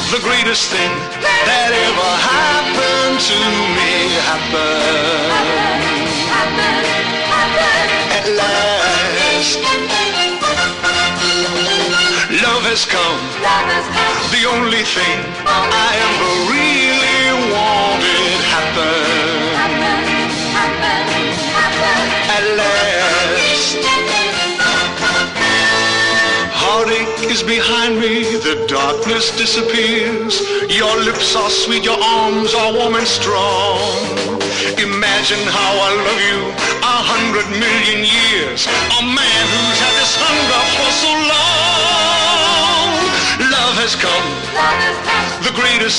The greatest thing that ever happened to me happened at last. Love has come, the only thing I ever really wanted happened at last. Heartache is behind me, the darkness disappears. Your lips are sweet, your arms are warm and strong. Imagine how I love you 100 million years. A man who's had this hunger for so long. Love has come, the greatest